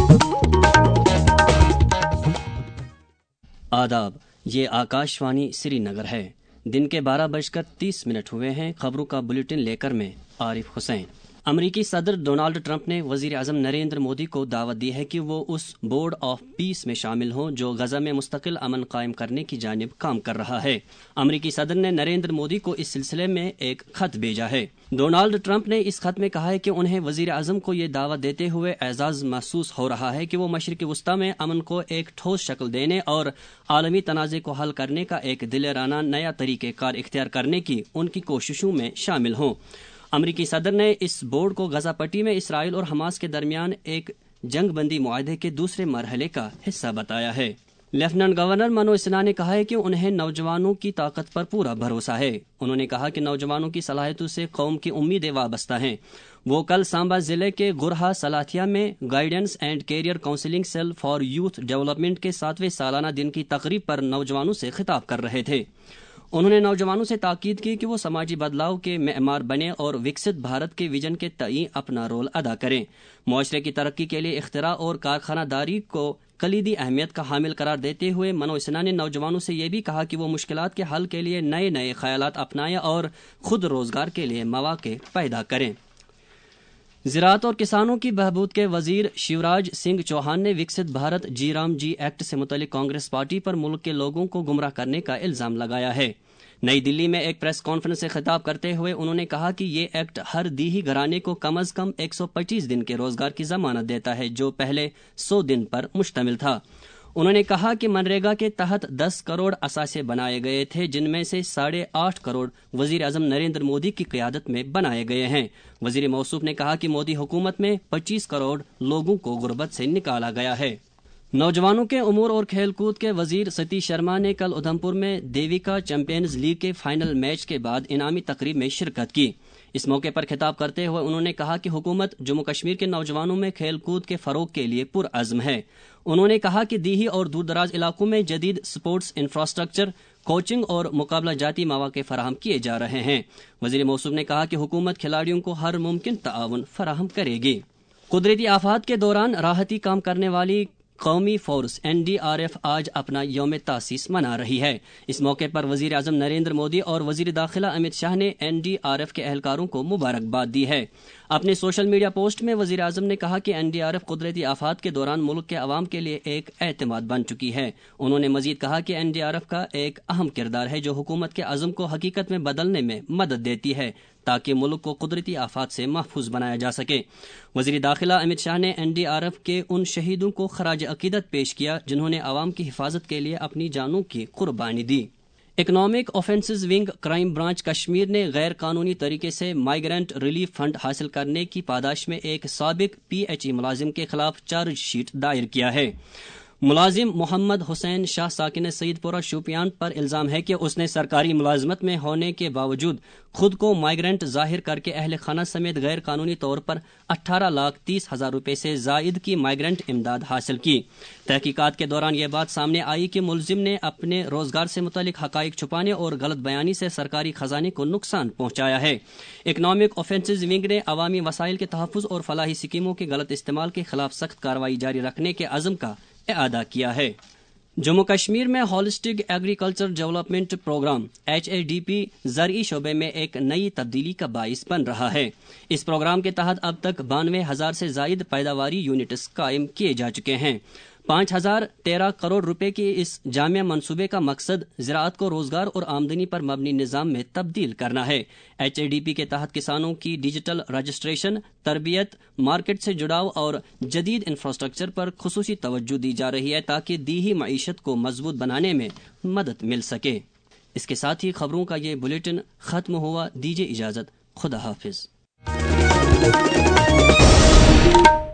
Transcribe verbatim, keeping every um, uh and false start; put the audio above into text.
آداب، یہ آکاش وانی سری نگر ہے۔ دن کے بارہ بج کر تیس منٹ ہوئے ہیں۔ خبروں کا بلیٹن لے کر میں عارف حسین۔ امریکی صدر ڈونالڈ ٹرمپ نے وزیر اعظم نریندر مودی کو دعوت دی ہے کہ وہ اس بورڈ آف پیس میں شامل ہوں جو غزہ میں مستقل امن قائم کرنے کی جانب کام کر رہا ہے۔ امریکی صدر نے نریندر مودی کو اس سلسلے میں ایک خط بھیجا ہے۔ ڈونالڈ ٹرمپ نے اس خط میں کہا ہے کہ انہیں وزیر اعظم کو یہ دعوت دیتے ہوئے اعزاز محسوس ہو رہا ہے کہ وہ مشرق وسطی میں امن کو ایک ٹھوس شکل دینے اور عالمی تنازع کو حل کرنے کا ایک دلیرانہ نیا طریقہ کار اختیار کرنے کی ان کی کوششوں میں شامل ہوں۔ امریکی صدر نے اس بورڈ کو غزہ پٹی میں اسرائیل اور حماس کے درمیان ایک جنگ بندی معاہدے کے دوسرے مرحلے کا حصہ بتایا ہے۔ لیفٹیننٹ گورنر منوج سنہا نے کہا ہے کہ انہیں نوجوانوں کی طاقت پر پورا بھروسہ ہے۔ انہوں نے کہا کہ نوجوانوں کی صلاحیتوں سے قوم کی امیدیں وابستہ ہیں۔ وہ کل سامبا ضلع کے گرہا سلاتھیا میں guidance and career counselling cell for youth development کے ساتویں سالانہ دن کی تقریب پر نوجوانوں سے خطاب کر رہے تھے۔ انہوں نے نوجوانوں سے تاکید کی کہ وہ سماجی بدلاؤ کے معمار بنیں اور وکست بھارت کے ویژن کے تئیں اپنا رول ادا کریں۔ معاشرے کی ترقی کے لیے اختراع اور کارخانہ داری کو کلیدی اہمیت کا حامل قرار دیتے ہوئے منوج سنہا نے نوجوانوں سے یہ بھی کہا کہ وہ مشکلات کے حل کے لیے نئے نئے خیالات اپنائیں اور خود روزگار کے لیے مواقع پیدا کریں۔ زراعت اور کسانوں کی بہبود کے وزیر شیوراج سنگھ چوہان نے Viksit Bharat G Ram G act سے متعلق کانگریس پارٹی پر ملک کے لوگوں کو گمراہ کرنے کا الزام لگایا ہے۔ نئی دلی میں ایک پریس کانفرنس سے خطاب کرتے ہوئے انہوں نے کہا کہ یہ ایکٹ ہر دیہی گھرانے کو کم از کم ایک سو پچیس دن کے روزگار کی ضمانت دیتا ہے جو پہلے سو دن پر مشتمل تھا۔ انہوں نے کہا کہ منریگا کے تحت دس کروڑ اثاثے بنائے گئے تھے جن میں سے ساڑھے آٹھ کروڑ وزیر اعظم نریندر مودی کی قیادت میں بنائے گئے ہیں۔ وزیر موصوف نے کہا کہ مودی حکومت میں پچیس کروڑ لوگوں کو غربت سے نکالا گیا ہے۔ نوجوانوں کے امور اور کھیل کود کے وزیر ستی شرما نے کل ادھمپور میں دیویکا چیمپئنز لیگ کے فائنل میچ کے بعد انعامی تقریب میں شرکت کی۔ اس موقع پر خطاب کرتے ہوئے انہوں نے کہا کہ حکومت جموں کشمیر کے نوجوانوں میں کھیل کود کے فروغ کے لیے پرعزم ہے۔ انہوں نے کہا کہ دیہی اور دور دراز علاقوں میں جدید سپورٹس انفراسٹرکچر، کوچنگ اور مقابلہ جاتی مواقع فراہم کیے جا رہے ہیں۔ وزیر موصوف نے کہا کہ حکومت کھلاڑیوں کو ہر ممکن تعاون فراہم کرے گی۔ قدرتی آفات کے دوران راحتی کام کرنے والی قومی force N D R F آج اپنا یوم تاسیس منا رہی ہے۔ اس موقع پر وزیر اعظم نریندر مودی اور وزیر داخلہ امت شاہ نے این ڈی آر ایف کے اہلکاروں کو مبارکباد دی ہے۔ اپنے سوشل میڈیا پوسٹ میں وزیر اعظم نے کہا کہ این ڈی آر ایف قدرتی آفات کے دوران ملک کے عوام کے لیے ایک اعتماد بن چکی ہے۔ انہوں نے مزید کہا کہ این ڈی آر ایف کا ایک اہم کردار ہے جو حکومت کے عزم کو حقیقت میں بدلنے میں مدد دیتی ہے تاکہ ملک کو قدرتی آفات سے محفوظ بنایا جا سکے۔ وزیر داخلہ امت شاہ نے این ڈی آر ایف کے ان شہیدوں کو خراج عقیدت پیش کیا جنہوں نے عوام کی حفاظت کے لیے اپنی جانوں کی قربانی دی۔ Economic offences wing crime branch Kashmir نے غیر قانونی طریقے سے مائیگرنٹ ریلیف فنڈ حاصل کرنے کی پاداش میں ایک سابق پی ایچ ای ملازم کے خلاف چارج شیٹ دائر کیا ہے۔ ملازم محمد حسین شاہ ساکن سعید پورہ شوپیان پر الزام ہے کہ اس نے سرکاری ملازمت میں ہونے کے باوجود خود کو مائیگرنٹ ظاہر کر کے اہل خانہ سمیت غیر قانونی طور پر اٹھارہ لاکھ تیس ہزار روپے سے زائد کی مائیگرنٹ امداد حاصل کی۔ تحقیقات کے دوران یہ بات سامنے آئی کہ ملزم نے اپنے روزگار سے متعلق حقائق چھپانے اور غلط بیانی سے سرکاری خزانے کو نقصان پہنچایا ہے۔ اکنامک آفینسز ونگ نے عوامی وسائل کے تحفظ اور فلاحی اسکیموں کے غلط استعمال کے خلاف سخت کارروائی جاری رکھنے کے عزم کا اعادہ کیا ہے۔ جموں کشمیر میں holistic agriculture development programme H A D P زرعی شعبے میں ایک نئی تبدیلی کا باعث بن رہا ہے۔ اس پروگرام کے تحت اب تک بانوے ہزار سے زائد پیداواری یونٹس قائم کیے جا چکے ہیں۔ پانچ ہزار تیرہ کروڑ روپے کے اس جامع منصوبے کا مقصد زراعت کو روزگار اور آمدنی پر مبنی نظام میں تبدیل کرنا ہے۔ ایچ اے ڈی پی کے تحت کسانوں کی ڈیجیٹل رجسٹریشن، تربیت، مارکیٹ سے جڑاؤ اور جدید انفراسٹرکچر پر خصوصی توجہ دی جا رہی ہے تاکہ دیہی معیشت کو مضبوط بنانے میں مدد مل سکے۔ اس کے ساتھ ہی خبروں کا یہ بلیٹن ختم ہوا۔ دیجیے اجازت، خدا حافظ۔